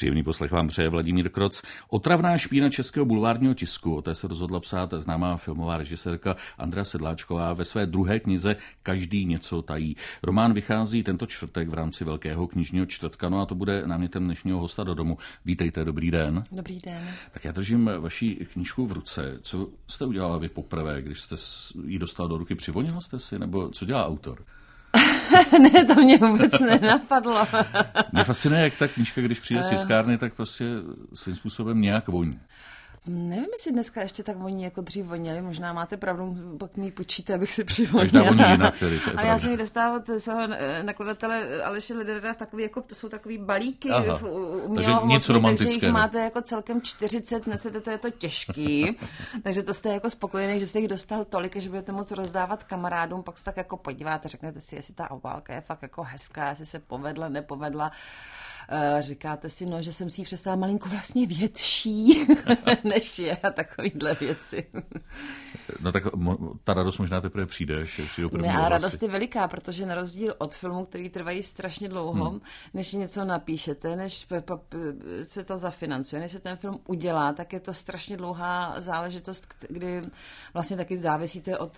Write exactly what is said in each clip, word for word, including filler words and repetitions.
Příjemný poslech vám přeje Vladimír Kroc. Otravná špína českého bulvárního tisku, o té se rozhodla psát známá filmová režisérka Andrea Sedláčková ve své druhé knize Každý něco tají. Román vychází tento čtvrtek v rámci Velkého knižního čtvrtka, no a to bude námětem dnešního hosta do domu. Vítejte, dobrý den. Dobrý den. Tak já držím vaši knížku v ruce. Co jste udělala vy poprvé, když jste ji dostala do ruky? Přivonila jste si, nebo co dělá autor? Ne, to mě vůbec nenapadlo. Mě fascinuje, jak ta knížka, když přijde z tiskárny, tak prostě svým způsobem nějak voní. Nevím, jestli dneska ještě tak voní, jako dřív voněli. Možná máte pravdu, pak mi počíte, abych si přivonila. Možná voní jinak, tedy, to je Ale já jsem ji dostala od svého nakladatele Aleše Lidera, takový, jako, to jsou takový balíky. V, takže nic romantického. Takže jich máte jako celkem čtyřicet, nesete, to je to těžký. Takže to jste jako spokojený, že jste jich dostal tolik, že budete moc rozdávat kamarádům, pak se tak jako podíváte, řeknete si, jestli ta obálka je fakt jako hezká, jestli se povedla, nepovedla. Uh, říkáte si, no, že jsem si ji představila malinko vlastně větší, než je a takovýhle věci. No tak ta radost možná teprve přijde, až přijdou první Ne, a ohlasy. radost je veliká, protože na rozdíl od filmů, který trvají strašně dlouho, hmm. než něco napíšete, než se to zafinancuje, než se ten film udělá, tak je to strašně dlouhá záležitost, kdy vlastně taky závisíte od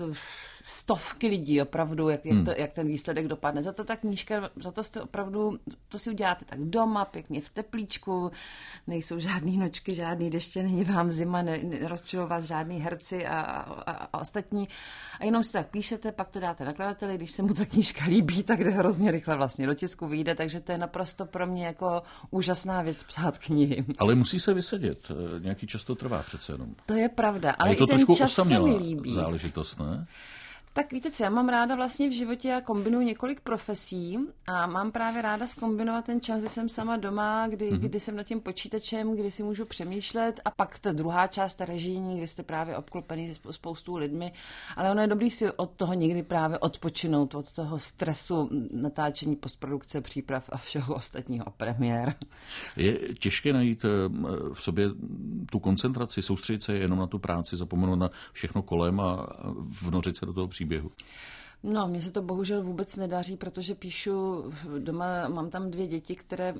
stovky lidí opravdu, jak, jak, to, jak ten výsledek dopadne. Za to ta knížka, za to jste opravdu, to si uděláte tak doma, pěkně v teplíčku, nejsou žádný nočky, žádný deště, není vám zima, ne, nerozčilou vás žádný herci a, a, a ostatní. A jenom si tak píšete, pak to dáte nakladateli, když se mu ta knížka líbí, tak jde hrozně rychle vlastně do tisku vyjde, takže to je naprosto pro mě jako úžasná věc psát knihy. Ale musí se vysedět, nějaký čas to trvá přece jenom. To je pravda, ale je to i ten čas se mi líbí. líbí. Záležitost, ne? Tak víte co, já mám ráda vlastně v životě, já kombinuji několik profesí a mám právě ráda zkombinovat ten čas, kdy jsem sama doma, kdy, mm-hmm. kdy jsem nad tím počítačem, kdy si můžu přemýšlet a pak ta druhá část, ta režijní, kdy jste právě obklopený spoustu lidmi, ale ono je dobrý si od toho někdy právě odpočinout, od toho stresu natáčení, postprodukce, příprav a všeho ostatního a premiér. Je těžké najít v sobě tu koncentraci, soustředit se jenom na tu práci, zapomenout na všechno kolem a vnořit se do toho příběhu. Běhu. No, mně se to bohužel vůbec nedaří, protože píšu doma, mám tam dvě děti, které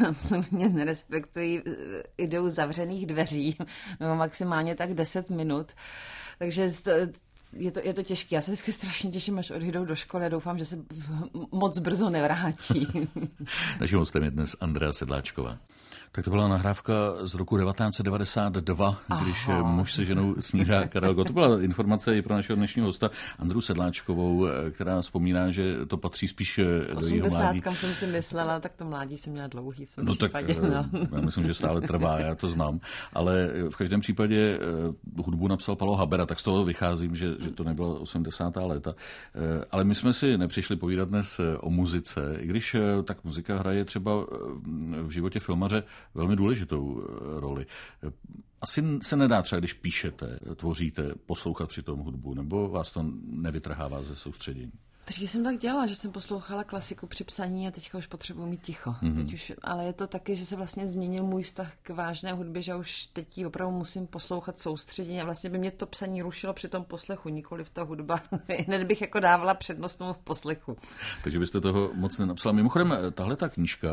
mě nerespektují, jdou zavřených dveří, nebo maximálně tak deset minut, takže je to, je to těžké. Já se vždycky strašně těším, až odjdou do školy a doufám, že se moc brzo nevrátí. Naším hostem je dnes Andrea Sedláčková. Tak to byla nahrávka z roku devatenáct set devadesát dva, když Aha. muž se ženou snídá Karel Gott. To byla informace i pro našeho dnešního hosta Andru Sedláčkovou, která vzpomíná, že to patří spíš do jejího mládí. Kam jsem si myslela, tak to mládí jsem měla dlouhý v tom no případě. Tak, no. Já myslím, že stále trvá, já to znám. Ale v každém případě hudbu napsal Paolo Habera, tak z toho vycházím, že, že to nebylo osmdesátá léta. Ale my jsme si nepřišli povídat dnes o muzice, i když tak muzika hraje třeba v životě filmaře velmi důležitou roli. Asi se nedá třeba, když píšete, tvoříte, poslouchat při tom hudbu, nebo vás to nevytrhává ze soustředění? Dřív jsem tak dělala, že jsem poslouchala klasiku při psaní a teďka už potřebuji mít ticho. Mm-hmm. Teď už, ale je to taky, že se vlastně změnil můj vztah k vážné hudbě, že už teď ji opravdu musím poslouchat soustředěně a vlastně by mě to psaní rušilo při tom poslechu, nikoli v ta hudba. Hned bych jako dávala přednost tomu poslechu. Takže byste toho moc nenapsala. Mimochodem, tahle ta knížka,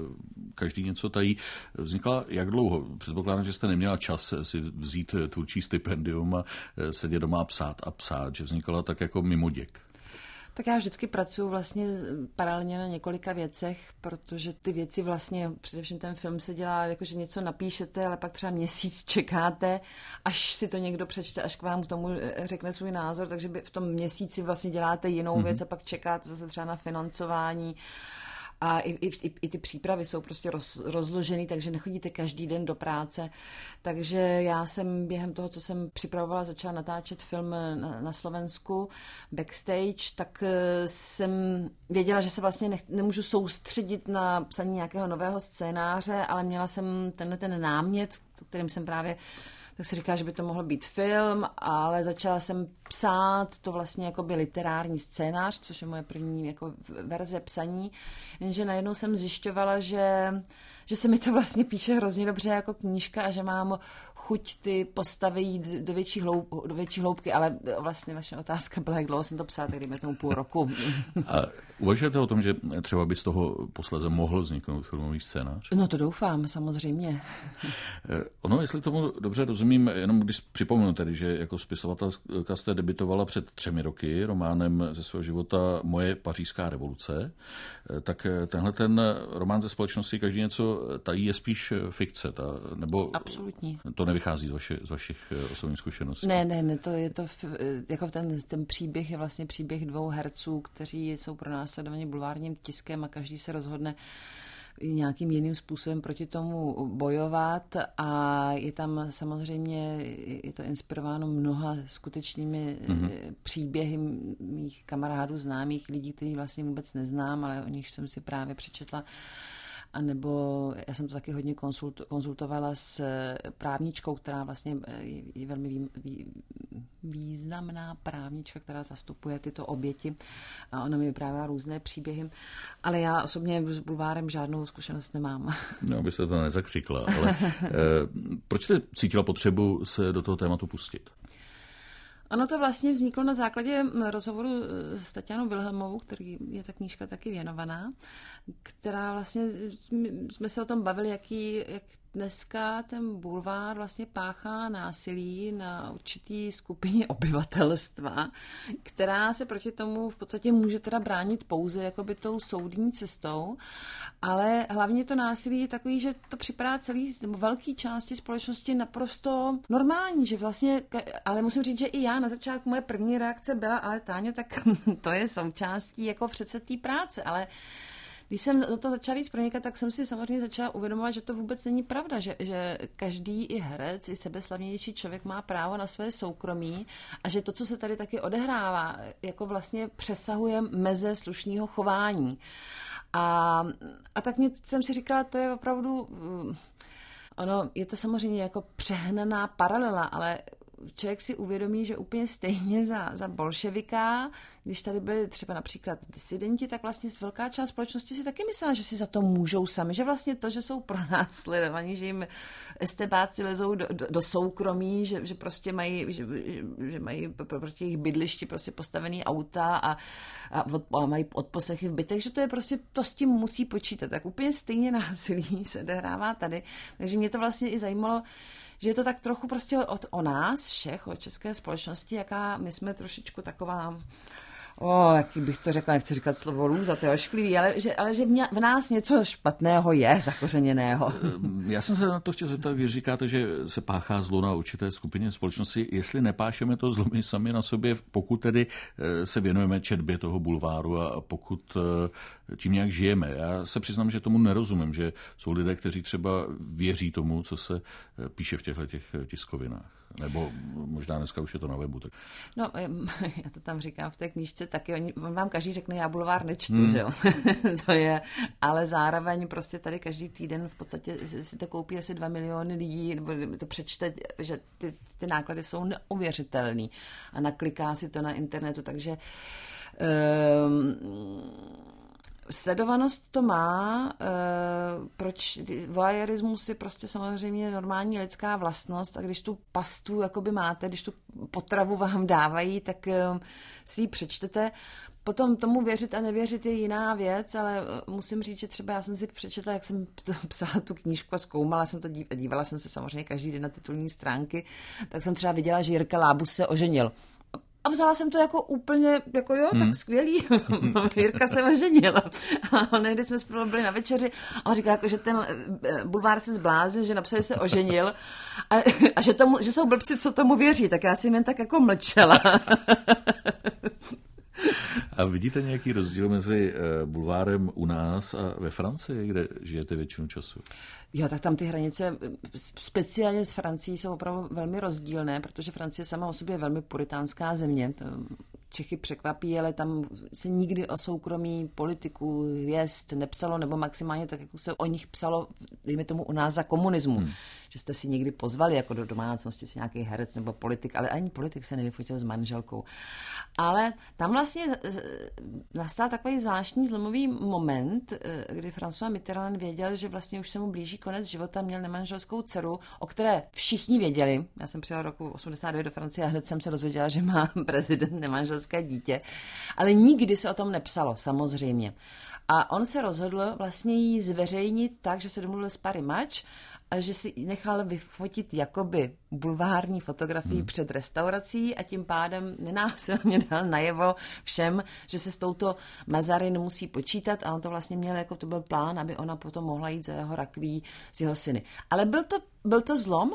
Každý něco tají, vznikla jak dlouho? Předpokládám, že jste neměla čas si vzít tvůrčí stipendium a sedět doma a psát a psát, že vznikala tak jako mimoděk. Tak já vždycky pracuji vlastně paralelně na několika věcech, protože ty věci vlastně, především ten film se dělá, jakože něco napíšete, ale pak třeba měsíc čekáte, až si to někdo přečte, až k vám k tomu řekne svůj názor, takže v tom měsíci vlastně děláte jinou mm-hmm. věc a pak čekáte zase třeba na financování. A i, i, i ty přípravy jsou prostě roz, rozložený, takže nechodíte každý den do práce. Takže já jsem během toho, co jsem připravovala, začala natáčet film na, na Slovensku, backstage, tak jsem věděla, že se vlastně nech, nemůžu soustředit na psaní nějakého nového scénáře, ale měla jsem tenhle ten námět, kterým jsem právě tak se říká, že by to mohl být film, ale začala jsem psát to vlastně jako by literární scénář, což je moje první jako verze psaní, jenže najednou jsem zjišťovala, že že se mi to vlastně píše hrozně dobře jako knížka a že mám chuť ty postavy jít do větší, hloub, do větší hloubky, ale vlastně vaše otázka byla, jak dlouho jsem to psala, tak dejme tomu půl roku. A uvažujete o tom, že třeba by z toho posléze mohl vzniknout filmový scénář? No to doufám, samozřejmě. Ono, jestli tomu dobře rozumím, jenom když připomenu tedy, že jako spisovatelka jste debitovala před třemi roky románem ze svého života Moje pařížská revoluce, tak tenhle ten román ze společnosti Každý něco tají je spíš fikce, ta, nebo absolutní. To nevychází z, vaši, z vašich osobních zkušeností? Ne, ne, ne, to je to, jako ten, ten příběh je vlastně příběh dvou herců, kteří jsou pronásledovaní bulvárním tiskem a každý se rozhodne nějakým jiným způsobem proti tomu bojovat a je tam samozřejmě, je to inspirováno mnoha skutečnými mm-hmm. příběhy mých kamarádů, známých lidí, který vlastně vůbec neznám, ale o nich jsem si právě přečetla. A nebo já jsem to taky hodně konzult, konzultovala s právničkou, která vlastně je velmi vý, vý, významná právnička, která zastupuje tyto oběti a ona mi vyprávěla různé příběhy. Ale já osobně s bulvárem žádnou zkušenost nemám. No, abyste to nezakřikla, ale eh, proč jste cítila potřebu se do toho tématu pustit? Ono to vlastně vzniklo na základě rozhovoru s Tatianou Wilhelmovou, který je ta knížka taky věnovaná, která vlastně, jsme se o tom bavili, jaký, jak dneska ten bulvár vlastně páchá násilí na určitý skupině obyvatelstva, která se proti tomu v podstatě může teda bránit pouze jakoby tou soudní cestou, ale hlavně to násilí je takový, že to připadá celý, nebo velký části společnosti naprosto normální, že vlastně, ale musím říct, že i já na začátku moje první reakce byla, ale Táňo, tak to je součástí jako přece té práce, ale když jsem do toho začala víc pronikat, tak jsem si samozřejmě začala uvědomovat, že to vůbec není pravda, že, že každý i herec, i sebeslavnější člověk má právo na své soukromí a že to, co se tady taky odehrává, jako vlastně přesahuje meze slušného chování. A, a tak mě, jsem si říkala, to je opravdu, ono, je to samozřejmě jako přehnaná paralela, ale člověk si uvědomí, že úplně stejně za, za bolševika, když tady byli třeba například disidenti, tak vlastně velká část společnosti si taky myslela, že si za to můžou sami, že vlastně to, že jsou pronásledovaní, že jim estebáci lezou do, do, do soukromí, že, že prostě mají, že, že mají proti jejich bydlišti prostě postavený auta a, a, od, a mají odposlechy v bytech, že to je prostě, to s tím musí počítat. Tak úplně stejně násilí se odehrává tady. Takže mě to vlastně i zajímalo, že je to tak trochu prostě od, o nás všech, o české společnosti, jaká my jsme trošičku taková, o, jaký bych to řekla, nechci říkat slovo lůza, to je ošklivý, ale že, ale že v nás něco špatného je zakořeněného. Já jsem se na to chtěl zeptat, když říkáte, že se páchá zlo na určité skupině společnosti, jestli nepášeme to zlo my sami na sobě, pokud tedy se věnujeme četbě toho bulváru a pokud tím nějak žijeme. Já se přiznám, že tomu nerozumím, že jsou lidé, kteří třeba věří tomu, co se píše v těchto těch tiskovinách. Nebo možná dneska už je to na webu. Tak. No, já to tam říkám v té knížce taky. Oni, on vám každý řekne, já bulvár nečtu, mm. že jo. To je, ale zároveň prostě tady každý týden v podstatě si to koupí asi dva miliony lidí, nebo to přečte, že ty, ty náklady jsou neuvěřitelný a nakliká si to na internetu, takže um, sledovanost to má, e, proč voyeurismus je prostě samozřejmě normální lidská vlastnost a když tu pastu jakoby máte, když tu potravu vám dávají, tak e, si ji přečtete. Potom tomu věřit a nevěřit je jiná věc, ale musím říct, že třeba já jsem si přečetla, jak jsem psala tu knížku a zkoumala jsem to, dívala jsem se samozřejmě každý den na titulní stránky, tak jsem třeba viděla, že Jirka Lábus se oženil. A vzala jsem to jako úplně, jako jo, hmm. tak skvělý. Jirka se oženila. A někdy jsme spolu byli na večeři a on říká, jako, že ten bulvár se zbláznil, že napsali se oženil a, a že, tomu, že jsou blbci, co tomu věří. Tak já jsem jen tak jako mlčela. A vidíte nějaký rozdíl mezi bulvárem u nás a ve Francii, kde žijete většinu času? Jo, tak tam ty hranice, speciálně s Francií, jsou opravdu velmi rozdílné, protože Francie sama o sobě je velmi puritánská země. To Čechy překvapí, ale tam se nikdy o soukromí politiků, hvězd nepsalo, nebo maximálně tak, jako se o nich psalo, dejme tomu u nás za komunismu. Hmm. Že jste si někdy pozvali jako do domácnosti si nějaký herec nebo politik, ale ani politik se nevyfotil s manželkou. Ale tam vlastně nastal takový zvláštní zlomový moment, kdy François Mitterrand věděl, že vlastně už se mu blíží konec života, měl nemanželskou dceru, o které všichni věděli. Já jsem přijela roku osmdesát devět do Francie a hned jsem se dozvěděla, že má prezident nemanželské dítě. Ale nikdy se o tom nepsalo, samozřejmě. A on se rozhodl vlastně jí zveřejnit tak, že se domluvil s Paris Match, a že si nechal vyfotit jakoby bulvární fotografii hmm. před restaurací a tím pádem nenásilně dal najevo všem, že se s touto Mazarin musí počítat a on to vlastně měl, jako to byl plán, aby ona potom mohla jít za jeho rakví s jeho syny. Ale byl to, byl to zlom,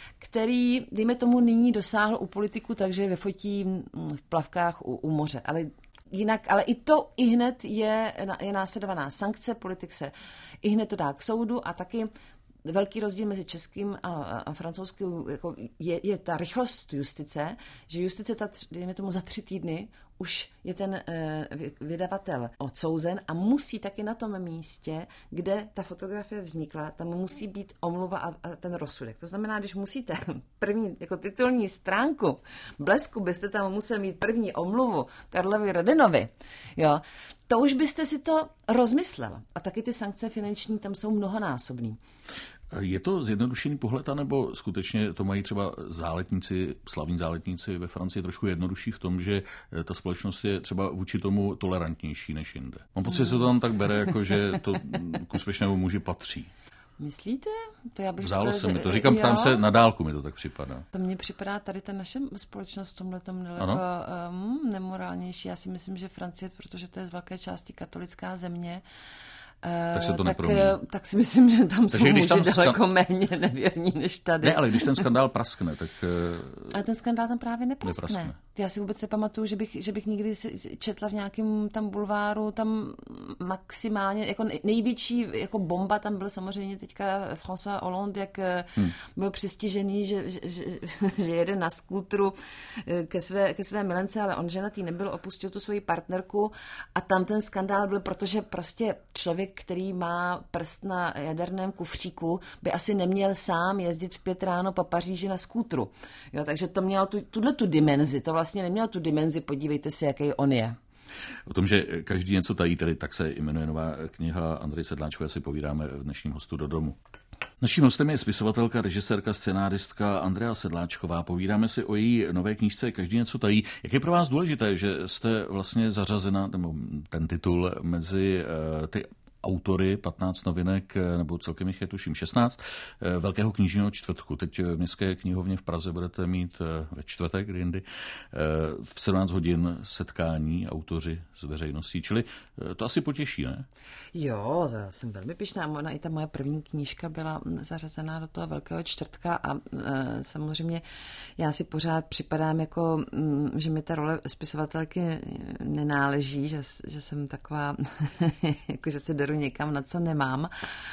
který, dejme tomu, nyní dosáhl u politiků, takže vyfotí v plavkách u, u moře. Ale jinak, ale i to i hned je, je následovaná sankce, politik se i hned to dá k soudu a taky velký rozdíl mezi českým a, a francouzským jako je, je ta rychlost justice, že justice, ta, dejme tomu za tři týdny, už je ten e, vydavatel odsouzen a musí taky na tom místě, kde ta fotografie vznikla, tam musí být omluva a, a ten rozsudek. To znamená, když musíte první jako titulní stránku Blesku, byste tam museli mít první omluvu Karlovi Rodinovi, jo, to už byste si to rozmyslel. A taky ty sankce finanční tam jsou mnohonásobný. Je to zjednodušený pohled, nebo skutečně to mají třeba záletníci, slavní záletníci ve Francii trošku jednodušší v tom, že ta společnost je třeba vůči tomu tolerantnější než jinde? Mám pocit, že se to tam tak bere, jako že to k úspěšnému muži patří. Myslíte? To já bych Zdálo řekla, se že... mi to. Říkám, ptám se na dálku, mi to tak připadá. To mně připadá tady ta naše společnost v tomhletom daleko um, nemorálnější. Já si myslím, že Francie, protože to je z velké části katolická země, tak se to tak, nepromí. Tak si myslím, že tam Takže jsou muži tam daleko skan... méně nevěrní než tady. Ne, ale když ten skandál praskne, tak... Ale ten skandál tam právě nepraskne. nepraskne. Já si vůbec nepamatuju, že bych, že bych někdy četla v nějakém tam bulváru, tam maximálně, jako největší jako bomba tam byl samozřejmě teďka François Hollande, jak hmm. byl přistižený, že, že, že, že jede na skútru ke své, ke své milence, ale on ženatý nebyl, opustil tu svoji partnerku a tam ten skandál byl, protože prostě člověk, který má prst na jaderném kufříku, by asi neměl sám jezdit v pět ráno po Paříži na skútru. Jo, takže to mělo tu, tuhle tu dimenzi, to vlastně nemělo tu dimenzi, podívejte si, jaký on je. O tom, že každý něco tají, tedy tak se jmenuje nová kniha Andreje Sedláčkové, si povídáme v dnešním hostu Do domu. Naším hostem je spisovatelka, režisérka, scenáristka Andrea Sedláčková. Povídáme si o její nové knížce Každý něco tají. Jak je pro vás důležité, že jste vlastně zařazena, nebo ten titul, mezi uh, ty autory patnáct novinek, nebo celkem jich je tuším šestnáct, Velkého knižního čtvrtku. Teď v Městské knihovně v Praze budete mít ve čtvrtek, kdy jindy, v sedmnáct hodin setkání autoři s veřejností. Čili to asi potěší, ne? Jo, já jsem velmi pyšná. Ona i ta moje první knížka byla zařazená do toho Velkého čtvrtka a e, samozřejmě já si pořád připadám jako, m, že mi ta role spisovatelky nenáleží, že, že jsem taková, jako že se deru někam, na co nemám.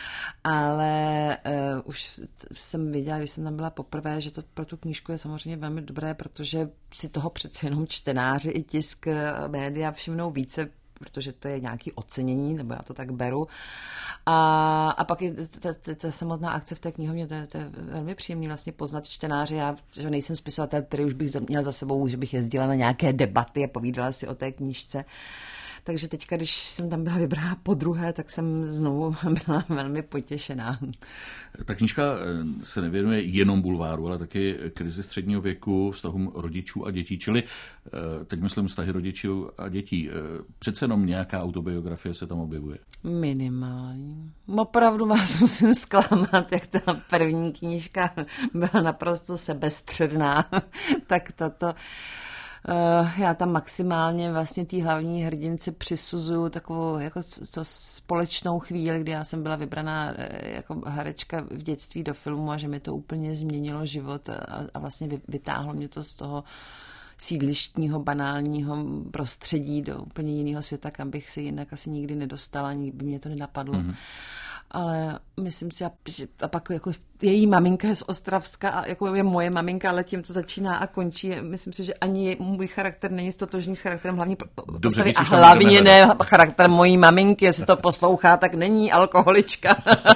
Ale uh, už jsem věděla, když jsem tam byla poprvé, že to pro tu knížku je samozřejmě velmi dobré, protože si toho přece jenom čtenáři i tisk, média všimnou více, protože to je nějaké ocenění, nebo já to tak beru. A, a pak je ta, ta, ta samotná akce v té knihovně, to je, to je velmi příjemný vlastně poznat čtenáře. Já že nejsem spisovatel, který už bych měl za sebou, že bych jezdila na nějaké debaty a povídala si o té knížce. Takže teďka, když jsem tam byla vybraná po druhé, tak jsem znovu byla velmi potěšená. Ta knížka se nevěnuje jenom bulváru, ale taky krizi středního věku, vztahům rodičů a dětí. Čili teď myslím vztahy rodičů a dětí. Přece jenom nějaká autobiografie se tam objevuje. Minimální. Opravdu vás musím zklamat, jak ta první knížka byla naprosto sebestředná. Tak tato... Uh, já tam maximálně vlastně té hlavní hrdince přisuzuju takovou jako co, společnou chvíli, kdy já jsem byla vybraná jako herečka v dětství do filmu a že mi to úplně změnilo život a, a vlastně vytáhlo mě to z toho sídlištního, banálního prostředí do úplně jiného světa, kam bych se jinak asi nikdy nedostala, nikdy by mě to nenapadlo. Mm-hmm. Ale myslím si, že a pak jako její maminka je z Ostravska a jako je moje maminka, ale tím to začíná a končí. Myslím si, že ani můj charakter není stotožný s charakterem hlavní postavy a hlavně ne charakter mojí maminky, jestli to poslouchá, tak není alkoholička.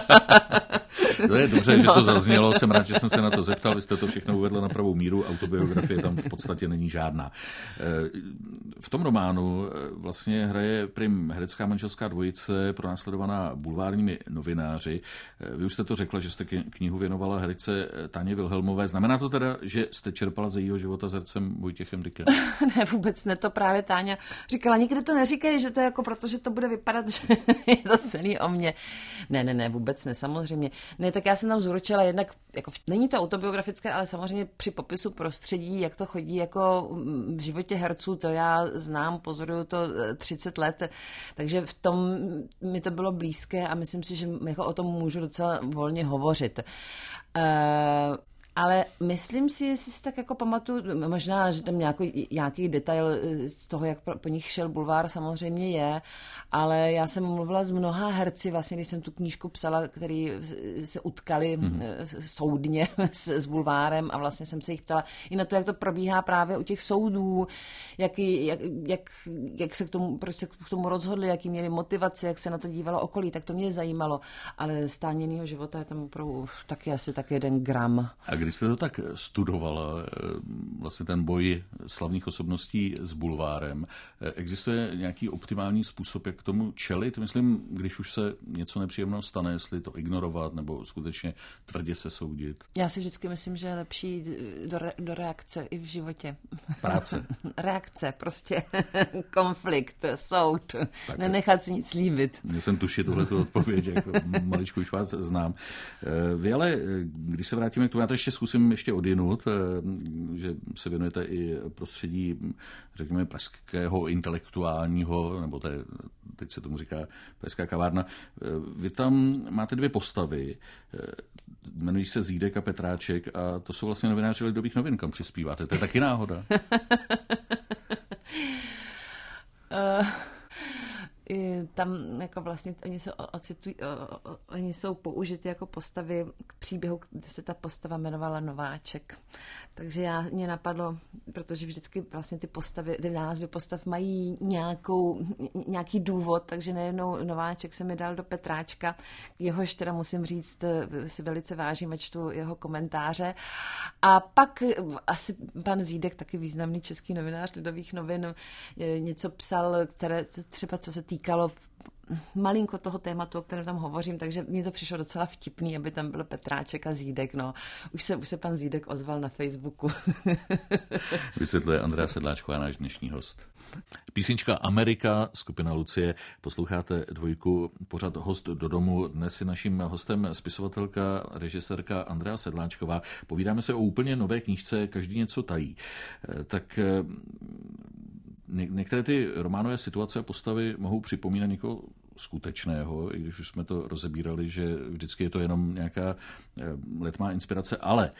To je dobře, no. Že to zaznělo, jsem rád, že jsem se na to zeptal, vy jste to všechno uvedla na pravou míru, autobiografie tam v podstatě není žádná. V tom románu vlastně hraje prim herecká manželská dvojice pronásledovaná bulvárními novináři. Vy už jste to řekla, že jste knihu věnovala herce Táně Wilhelmové. Znamená to teda, že jste čerpala ze jejího života s hercem Vojtěchem Dykem? Ne, vůbec ne, to právě Táňa říkala, nikdy to neříkej, že to je jako proto, že to bude vypadat, že je to celý o mně. Ne, ne, ne, vůbec ne, samozřejmě. Ne, tak já jsem tam zúročila jednak, jako, není to autobiografické, ale samozřejmě při popisu prostředí, jak to chodí jako v životě herců, to já znám, pozoruju to třicet let, takže v tom mi to bylo blízké a myslím si, že jako o tom můžu docela volně hovořit. Uh, Ale myslím si, jestli si tak jako pamatuju, možná, že tam nějaký, nějaký detail z toho, jak po nich šel bulvár, samozřejmě je, ale já jsem mluvila s mnoha herci, vlastně, když jsem tu knížku psala, který se utkali mm-hmm. soudně s, s bulvárem a vlastně jsem se jich ptala i na to, jak to probíhá právě u těch soudů, jak, jak, jak, jak se k tomu, proč se k tomu rozhodli, jaký měli motivaci, jak se na to dívalo okolí, tak to mě zajímalo, ale stáněnýho života je tam opravdu taky asi tak jeden gram. A když jste to tak studovala, vlastně ten boj slavných osobností s bulvárem, existuje nějaký optimální způsob, jak k tomu čelit? Myslím, když už se něco nepříjemného stane, jestli to ignorovat nebo skutečně tvrdě se soudit. Já si vždycky myslím, že je lepší do, re, do reakce i v životě. Práce. Reakce, prostě konflikt, soud, tak nenechat si nic líbit. Měl jsem tušit tuhletu odpověď, jako maličku už vás znám. Vy ale, když se vrátíme k tomu, já to ještě zkusím ještě odjinut, že se věnujete i prostředí, řekněme, pražského intelektuálního, nebo to je, teď se tomu říká pražská kavárna. Vy tam máte dvě postavy, jmenují se Zídek a Petráček a to jsou vlastně novináři Lidových novin, kam přispíváte. To je taky náhoda. uh... Tam jako vlastně oni jsou, ocitují, oni jsou použity jako postavy k příběhu, kde se ta postava jmenovala Nováček. Takže já, mě napadlo, protože vždycky vlastně ty postavy, ty názvy postav mají nějakou, nějaký důvod, takže nejednou Nováček se mi dal do Petráčka, jehož teda musím říct, si velice vážím a čtu jeho komentáře. A pak asi pan Zídek, taky významný český novinář Lidových novin, něco psal, které třeba co se týkalo malinko toho tématu, o kterém tam hovořím, takže mně to přišlo docela vtipný, aby tam byl Petráček a Zídek. No. Už se, už se pan Zídek ozval na Facebooku. Vysvětluje Andrea Sedláčková, náš dnešní host. Písnička Amerika, skupina Lucie. Posloucháte dvojku, pořad Host do domu. Dnes je naším hostem spisovatelka, režisérka Andrea Sedláčková. Povídáme se o úplně nové knížce Každý něco tají. Tak některé ty románové situace a postavy mohou připomínat někoho skutečného, i když už jsme to rozebírali, že vždycky je to jenom nějaká letmá inspirace, ale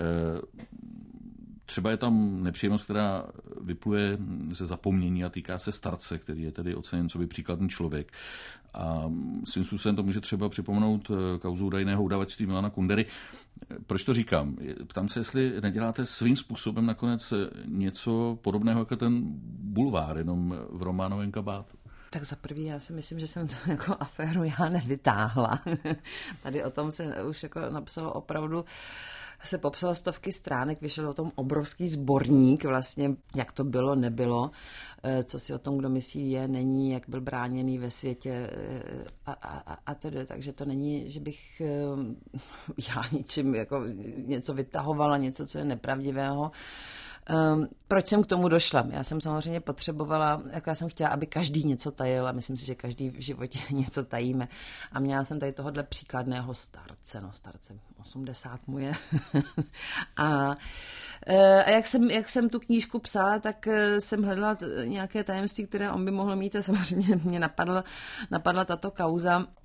třeba je tam nepříjemnost, která vypluje ze zapomnění a týká se starce, který je tedy oceněn coby příkladný člověk. A svým způsobem to může třeba připomenout kauzu údajného udavačství Milana Kundery. Proč to říkám? Ptám se, jestli neděláte svým způsobem nakonec něco podobného jako ten bulvár, jenom v románovém kabátu. Tak za prvý, já si myslím, že jsem to jako aféru já nevytáhla. Tady o tom se už jako napsalo opravdu, se popsalo stovky stránek, vyšel o tom obrovský sborník, vlastně jak to bylo, nebylo, co si o tom, kdo myslí, je, není, jak byl bráněný ve světě a, a, a tedy. Takže to není, že bych já ničím jako něco vytahovala, něco, co je nepravdivého. Um, proč jsem k tomu došla? Já jsem samozřejmě potřebovala, jako já jsem chtěla, aby každý něco tajil a myslím si, že každý v životě něco tajíme. A měla jsem tady tohohle příkladného starce, no starce osmdesát mu je. a, a jak, jsem, jak jsem tu knížku psala, tak jsem hledala nějaké tajemství, které on by mohl mít a samozřejmě mě napadla, napadla tato kauza.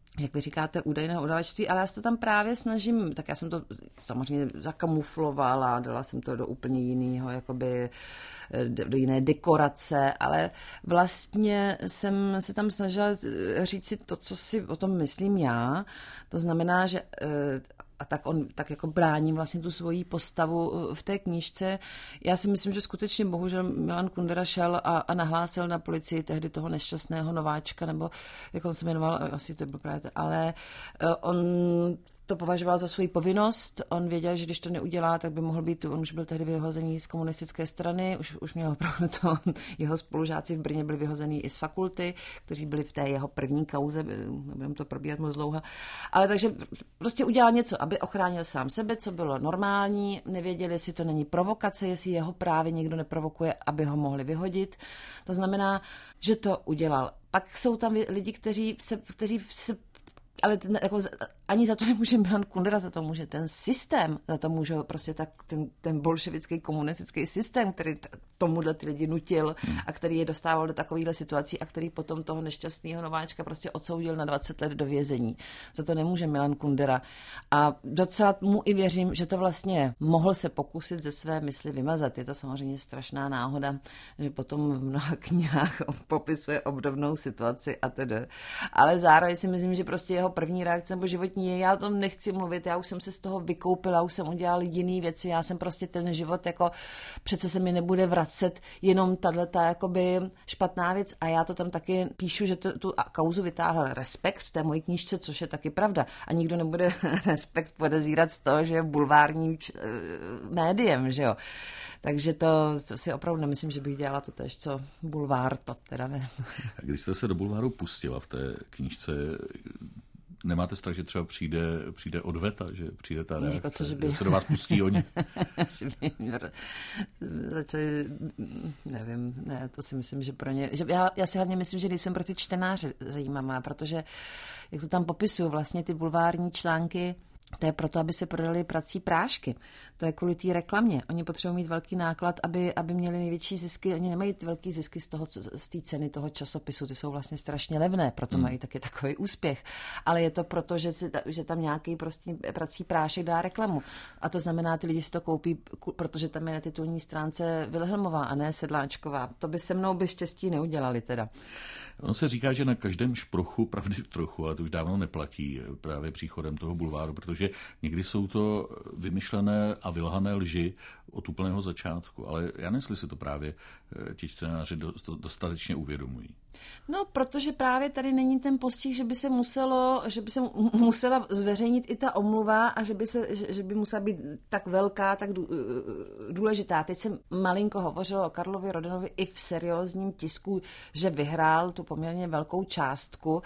jak vy říkáte, údajného udavačství, ale já se to tam právě snažím, tak já jsem to samozřejmě zakamuflovala, dala jsem to do úplně jiného, jakoby do jiné dekorace, ale vlastně jsem se tam snažila říct si to, co si o tom myslím já. To znamená, že a tak on tak jako bráním vlastně tu svoji postavu v té knížce. Já si myslím, že skutečně bohužel Milan Kundera šel a, a nahlásil na policii tehdy toho nešťastného nováčka, nebo jak on se jmenoval, asi to byl právě, ale on to považoval za svoji povinnost. On věděl, že když to neudělá, tak by mohl být, on už byl tehdy vyhozený z komunistické strany, už, už měl opravdu to, jeho spolužáci v Brně byli vyhozený i z fakulty, kteří byli v té jeho první kauze, nebudeme to probíhat moc dlouho. Ale takže prostě udělal něco, aby ochránil sám sebe, co bylo normální, nevěděli, jestli to není provokace, jestli jeho právě někdo neprovokuje, aby ho mohli vyhodit. To znamená, že to udělal. Pak jsou tam lidi, kteří se, kteří se ale ten, jako, ani za to nemůže Milan Kundera, za to může ten systém, za to může prostě tak ten, ten bolševický komunistický systém, který t- tomuhle ty lidi nutil a který je dostával do takovýchhle situací a který potom toho nešťastného nováčka prostě odsoudil na dvacet let do vězení. Za to nemůže Milan Kundera. A docela mu i věřím, že to vlastně mohl se pokusit ze své mysli vymazat. Je to samozřejmě strašná náhoda, že potom v mnoha knihách popisuje obdobnou situaci a tedy. Ale zároveň si myslím, že prostě jeho první reakce nebo životní je, já o tom nechci mluvit, já už jsem se z toho vykoupila, už jsem udělal jiný věci, já jsem prostě ten život jako, přece se mi nebude vracet jenom tato jakoby špatná věc a já to tam taky píšu, že to, tu kauzu vytáhl Respekt v té mojí knížce, což je taky pravda a nikdo nebude Respekt podezírat z toho, že je bulvárním č- médiem, že jo. Takže to, to si opravdu nemyslím, že bych dělala to též, co bulvár, to teda ne. A když jste se do bulváru pustila v té knížce, nemáte strach, že třeba přijde, přijde odveta, že přijde ta reakce, jako co, že, by... že se do vás pustí oni? Že by začali, nevím, ne, to si myslím, že pro ně, že já, já si hlavně myslím, že nejsem pro ty čtenáře zajímavá, protože jak to tam popisuju, vlastně ty bulvární články, to je proto, aby se prodaly prací prášky. To je kvůli té reklamě. Oni potřebují mít velký náklad, aby, aby měli největší zisky. Oni nemají ty velký zisky z toho, z té ceny toho časopisu. Ty jsou vlastně strašně levné, proto hmm. mají taky takový úspěch. Ale je to proto, že, si, že tam nějaký prostě prací prášek dá reklamu. A to znamená, ty lidi si to koupí, protože tam je na titulní stránce Vilhelmová a ne Sedláčková. To by se mnou by štěstí neudělali teda. Ono se říká, že na každém šprochu, pravdy trochu, ale to už dávno neplatí právě příchodem toho bulváru, protože někdy jsou to vymyšlené a vylhané lži od úplného začátku. Ale já nevím, jestli si to právě ti čtenáři dostatečně uvědomují. No, protože právě tady není ten postih, že by se muselo, že by se musela zveřejnit i ta omluva a že by, se, že, že by musela být tak velká, tak důležitá. Teď jsem malinko hovořila o Karlovi Rodenovi i v seriózním tisku, že vyhrál tu poměrně velkou částku,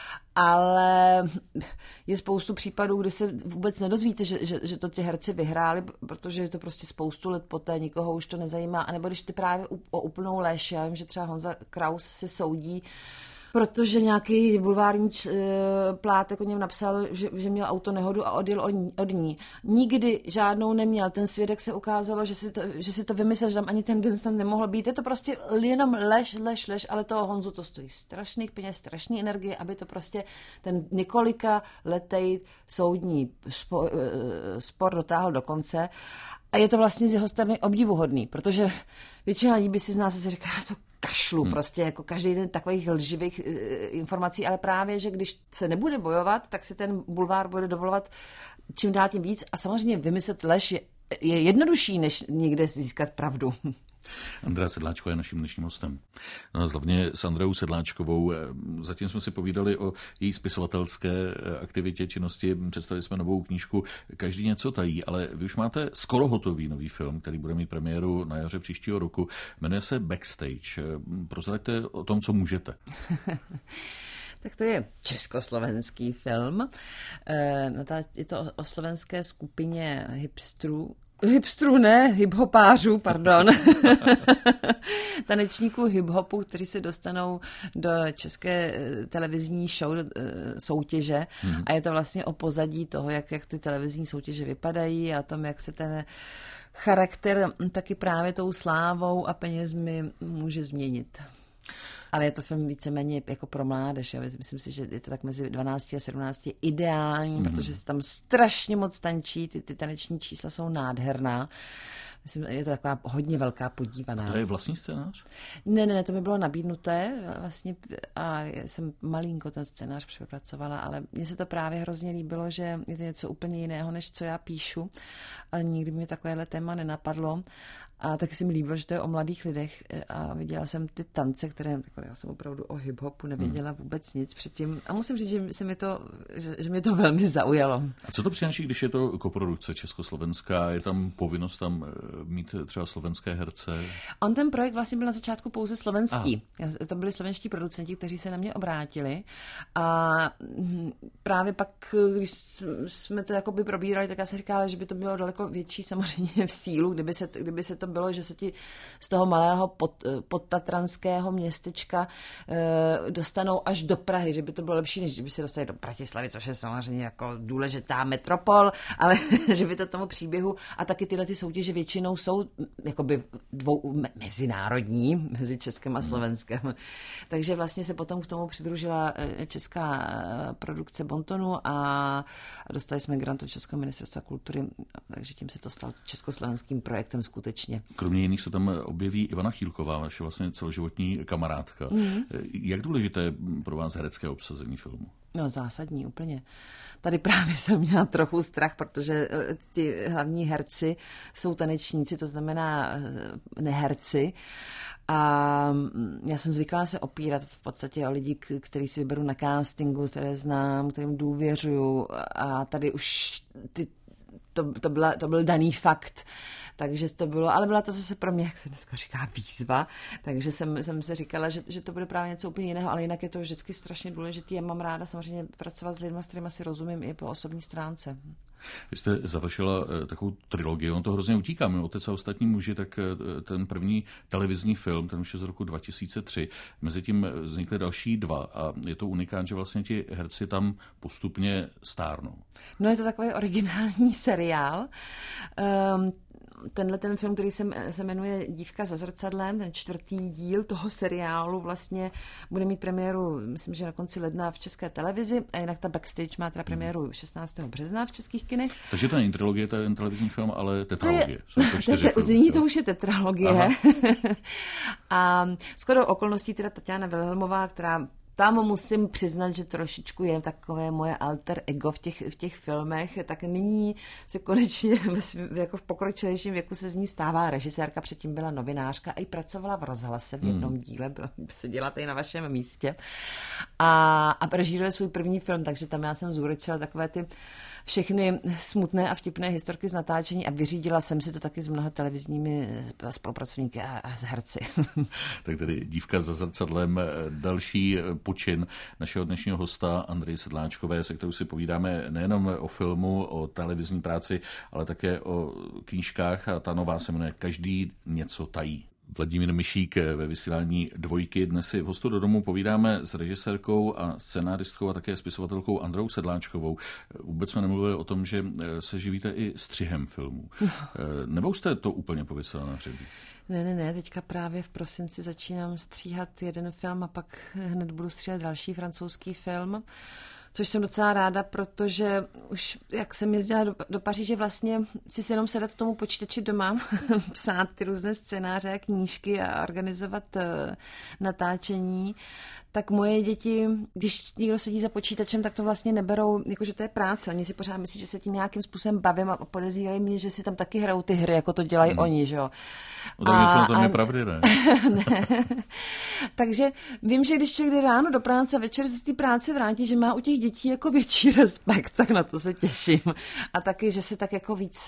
ale je spoustu případů, kdy se vůbec nedozvíte, že, že, že to ti herci vyhráli, protože je to prostě spoustu let poté, nikoho už to nezajímá. A nebo když ty právě o úplnou lež, já vím, že třeba Honza Kraus si soudí, protože nějaký bulvární č, plátek o něm napsal, že, že měl autonehodu a odjel od ní. Nikdy žádnou neměl. Ten svědek se ukázalo, že si to, že si to vymyslel, že tam ani ten den tam nemohl být. Je to prostě jenom lež, lež, lež, ale toho Honzu to stojí strašných peněz, strašný energie, aby to prostě ten několika letej soudní spor, spor dotáhl do konce. A je to vlastně z jeho strany obdivuhodný, protože většina lidí by si z nás se říká, to kašlu, hmm. prostě jako každý den takových lživých uh, informací, ale právě, že když se nebude bojovat, tak si ten bulvár bude dovolovat čím dál tím víc a samozřejmě vymyslet lež je, je jednodušší, než někde získat pravdu. Andrea Sedláčková je naším dnešním hostem. No, hlavně s Andreou Sedláčkovou. Zatím jsme si povídali o její spisovatelské aktivitě, činnosti. Představili jsme novou knížku Každý něco tají, ale vy už máte skoro hotový nový film, který bude mít premiéru na jaře příštího roku. Jmenuje se Backstage. Prozraďte o tom, co můžete. Tak to je československý film. Je to o slovenské skupině hipstrů, Hipstrů ne, hiphopářů, pardon. Tanečníků hiphopu, kteří se dostanou do české televizní show soutěže hmm. a je to vlastně o pozadí toho, jak, jak ty televizní soutěže vypadají a o tom, jak se ten charakter taky právě tou slávou a penězmi může změnit. Ale je to film víceméně jako pro mládež. Já myslím si, že je to tak mezi dvanácti a sedmnácti ideální, mm-hmm. protože se tam strašně moc tančí, ty, ty taneční čísla jsou nádherná. Myslím, je to taková hodně velká podívaná. A to je vlastní scénář? Ne, ne, ne, to mi bylo nabídnuté vlastně a jsem malinko ten scénář přepracovala, ale mně se to právě hrozně líbilo, že je to něco úplně jiného, než co já píšu. A nikdy mi takovéhle téma nenapadlo. A taky se mi líbilo, že to je o mladých lidech a viděla jsem ty tance, které, jako já jsem opravdu o hip-hopu nevěděla vůbec nic předtím. A musím říct, že, se mi to, že, že mě to velmi zaujalo. A co to přináší, když je to koprodukce československá? Je tam povinnost tam mít třeba slovenské herce? On ten projekt vlastně byl na začátku pouze slovenský. Ah. To byli slovenští producenti, kteří se na mě obrátili. A právě pak, když jsme to jakoby probírali, tak já jsem říkala, že by to bylo daleko větší samozřejmě v sílu, kdyby se, kdyby se to bylo, že se ti z toho malého pod, podtatranského městečka e, dostanou až do Prahy, že by to bylo lepší, než kdyby se dostali do Bratislavy, což je samozřejmě jako důležitá metropol, ale že by to tomu příběhu a taky tyhle ty soutěže většinou jsou jakoby dvou, me, mezinárodní, mezi Českem a Slovenskem. Hmm. Takže vlastně se potom k tomu přidružila česká produkce Bontonu a dostali jsme grant od Českého ministerstva kultury, takže tím se to stalo československým projektem skutečně. Kromě jiných se tam objeví Ivana Chýlková, vaše vlastně celoživotní kamarádka. Mm. Jak důležité je pro vás herecké obsazení filmu? No zásadní, úplně. Tady právě jsem měla trochu strach, protože ti hlavní herci jsou tanečníci, to znamená neherci. A já jsem zvyklá se opírat v podstatě o lidi, který si vyberu na castingu, které znám, kterým důvěřuju. A tady už ty, to, to, byla, to byl daný fakt. Takže to bylo, ale byla to zase pro mě, jak se dneska říká, výzva, takže jsem, jsem se říkala, že, že to bude právě něco úplně jiného, ale jinak je to vždycky strašně důležitý a mám ráda samozřejmě pracovat s lidmi, s kterými si rozumím i po osobní stránce. Vy jste završila takovou trilogii, on to hrozně utíká, my Otec a ostatní muži, tak ten první televizní film, ten už je z roku dva tisíce tři, mezi tím vznikly další dva a je to unikát, že vlastně ti herci tam postupně stárnou. No je to takový originální seriál. Um, Tenhle ten film, který se, se jmenuje Dívka za zrcadlem, ten čtvrtý díl toho seriálu vlastně bude mít premiéru, myslím, že na konci ledna v České televizi a jinak ta Backstage má teda premiéru šestnáctého března v českých kinech. Takže to není trilogie, to je ten televizní film, ale tetralogie. To je, to čtyři filmy. Nyní to už je tetralogie. A skoro okolností teda Tatiana Wilhelmová, která tam musím přiznat, že trošičku je takové moje alter ego v těch, v těch filmech, tak nyní se konečně jako v pokročilejším věku se z ní stává režisérka, předtím byla novinářka a i pracovala v rozhlase v jednom hmm. díle, seděla tady na vašem místě a, a režíruje svůj první film, takže tam já jsem zúročila takové ty všechny smutné a vtipné historky z natáčení a vyřídila jsem si to taky s mnoha televizními spolupracovníky a, a s herci. Tak tedy Dívka za zrcadlem, další počin našeho dnešního hosta Andreje Sedláčkové, se kterou si povídáme nejenom o filmu, o televizní práci, ale také o knížkách a ta nová se jmenuje Každý něco tají. Vladimír Mišík ve vysílání Dvojky. Dnes si v Hostu do domu povídáme s režisérkou a scenáristkou a také spisovatelkou Andreou Sedláčkovou. Vůbec jsme nemluvili o tom, že se živíte i střihem filmů. Nebo jste to úplně pověsila na hřebík? Ne, ne, ne, teďka právě v prosinci začínám stříhat jeden film a pak hned budu stříhat další francouzský film, což jsem docela ráda, protože už, jak jsem jezdila do, do Paříže, vlastně si se jenom sedat k tomu počítači doma, psát ty různé scénáře a knížky a organizovat uh, natáčení, tak moje děti, když někdo sedí za počítačem, tak to vlastně neberou, jakože to je práce. Oni si pořád myslí, že se tím nějakým způsobem bavím a podezírají mě, že si tam taky hrajou ty hry, jako to dělají hmm. oni, že jo. No tak něco na tom je pravdy, ne? ne. Takže vím, že když člověk jde ráno do práce a večer se z té práce vrátí, že má u těch dětí jako větší respekt, tak na to se těším. A taky, že se tak jako víc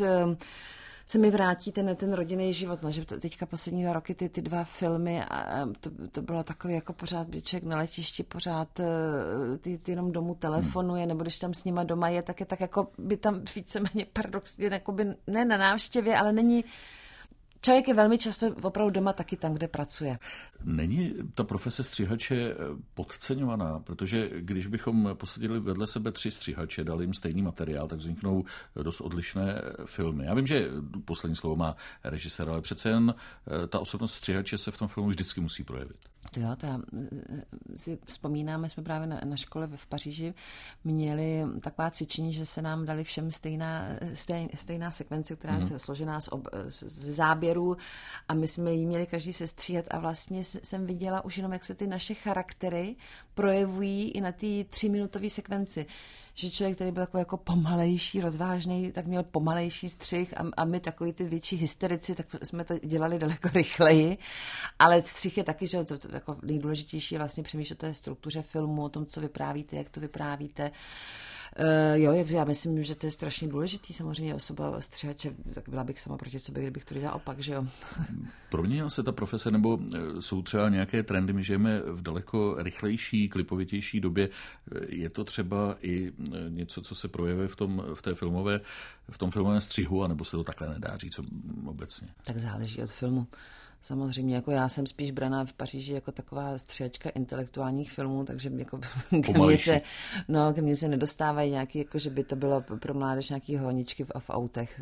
se mi vrátí ten, ten rodinný život, no, že to teďka poslední dva roky ty, ty dva filmy a to, to bylo takové jako pořád, by člověk na letišti pořád ty, ty jenom domů telefonuje, nebo když tam s nima doma je, tak je tak jako by tam víceméně paradoxně, jako by ne na návštěvě, ale není. Člověk je velmi často opravdu doma taky tam, kde pracuje. Není ta profese střihače podceňovaná, protože když bychom posadili vedle sebe tři střihače, dali jim stejný materiál, tak vzniknou dost odlišné filmy. Já vím, že poslední slovo má režisér, ale přece jen ta osobnost střihače se v tom filmu vždycky musí projevit. Jo, to já si vzpomínáme, jsme právě na, na škole v Paříži měli taková cvičení, že se nám dali všem stejná, stej, stejná sekvence, která mm-hmm. je složená z, ob, z záběrů a my jsme ji měli každý sestříhat a vlastně jsem viděla už jenom, jak se ty naše charaktery projevují i na té tříminutové sekvenci. Že člověk, který byl takový jako pomalejší, rozvážný, tak měl pomalejší střih a, a my takový ty větší hysterici, tak jsme to dělali daleko rychleji. Ale střih je taky, že to, to jako nejdůležitější je vlastně přemýšlet o té struktuře filmu, o tom, co vyprávíte, jak to vyprávíte. Uh, jo, já myslím, že to je strašně důležitý. Samozřejmě osoba střihače, tak byla bych sama proti sobě, kdybych to dělala opak, že jo. Proměnila se ta profese, nebo jsou třeba nějaké trendy? My žijeme v daleko rychlejší, klipovitější době. Je to třeba i něco, co se projevuje v tom, v té filmové, v tom filmovém střihu, anebo se to takhle nedá říct obecně? Tak záleží od filmu. Samozřejmě, jako já jsem spíš braná v Paříži jako taková střihačka intelektuálních filmů, takže jako ke mně se, no, ke mně se nedostávají nějaký, jako že by to bylo pro mládež nějaký honičky v, v autech.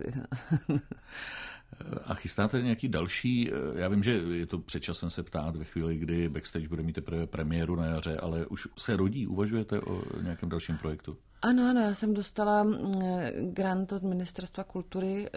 A chystáte nějaký další, já vím, že je to předčasem se ptát ve chvíli, kdy Backstage bude mít teprve premiéru na jaře, ale už se rodí, uvažujete o nějakém dalším projektu? Ano, ano, já jsem dostala grant od Ministerstva kultury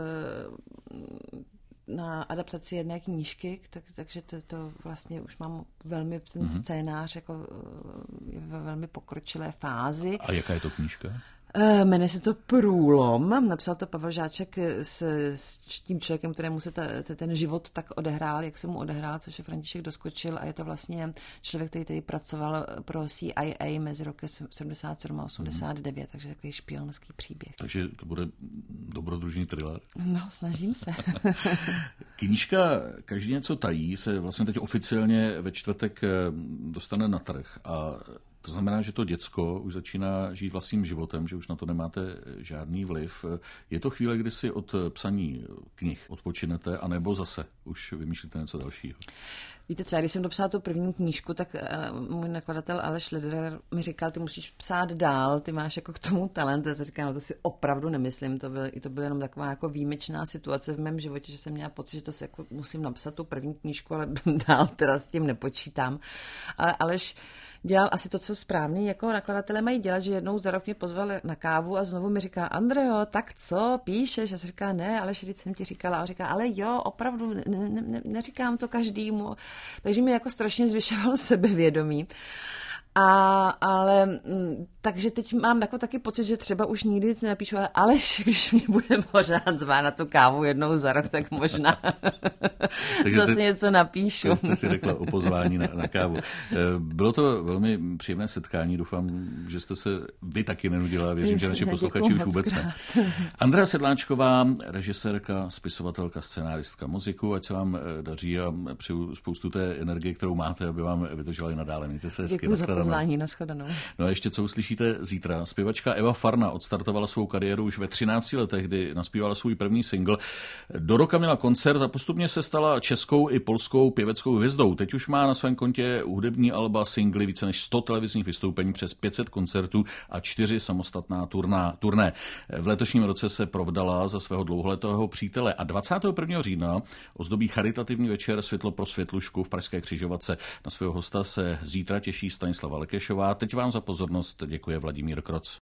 na adaptaci jedné knížky, tak, takže to, to vlastně už mám velmi, ten mm-hmm. scénář jako je ve velmi pokročilé fázi. A jaká je to knížka? Jmenuje se to Průlom, napsal to Pavel Žáček s, s tím člověkem, kterému se ta, ten život tak odehrál, jak se mu odehrál, což je František Doskočil a je to vlastně člověk, který tady pracoval pro C I A mezi roky sedmdesát sedm a osmdesát devět, mm. takže takový špionský příběh. Takže to bude dobrodružný thriller? No, snažím se. Knížka Každý něco tají se vlastně teď oficiálně ve čtvrtek dostane na trh a to znamená, že to děcko už začíná žít vlastním životem, že už na to nemáte žádný vliv. Je to chvíle, kdy si od psaní knih odpočinete, anebo zase už vymýšlíte něco dalšího? Víte co, když jsem dopsala tu první knížku, tak uh, můj nakladatel Aleš Lederer mi říkal, ty musíš psát dál, ty máš jako k tomu talent. Já jsem říkala, no to si opravdu nemyslím, to byl, to byla jenom taková jako výjimečná situace v mém životě, že jsem měla pocit, že to si jako musím napsat tu první knížku, ale dál teda s tím nepočítám. Ale Aleš dělal asi to, co správný, jako nakladatelé mají dělat, že jednou za rok mě pozval na kávu a znovu mi říká, Andreo, tak co, píšeš? Já si říká, ne, ale vždyť jsem ti říkala. A on říká, ale jo, opravdu, ne, ne, neříkám to každému. Takže mi jako strašně zvyšoval sebevědomí. A, ale m, takže teď mám jako taky pocit, že třeba už nikdy nic nepíšu, ale Aleš, když mě bude pořád zvát na tu kávu jednou za rok, tak možná zase něco napíšu. To jste si řekla o pozvání na, na kávu. Bylo to velmi příjemné setkání, doufám, že jste se vy taky nenudila, věřím, že naši posluchači už vůbec ne. Andrea Sedláčková, režisérka, spisovatelka, scenáristka muziku, ať se vám daří a přeju spoustu té energie, kterou máte, aby vám vydržela i nadále. Mějte se hezky. Zvání, nashledanou. No a ještě co uslyšíte zítra. Zpěvačka Eva Farna odstartovala svou kariéru už ve třinácti letech, kdy naspívala svůj první single. Do roka měla koncert a postupně se stala českou i polskou pěveckou hvězdou. Teď už má na svém kontě hudební alba, singly, více než sto televizních vystoupení, přes pět set koncertů a čtyři samostatná turná, turné. V letošním roce se provdala za svého dlouholetého přítele a dvacátého prvního října ozdobí charitativní večer Světlo pro Světlušku v Pražské Křižovatce. Na svého hosta se zítra těší Stanislava Lekešová. Teď vám za pozornost děkuje Vladimír Kroc.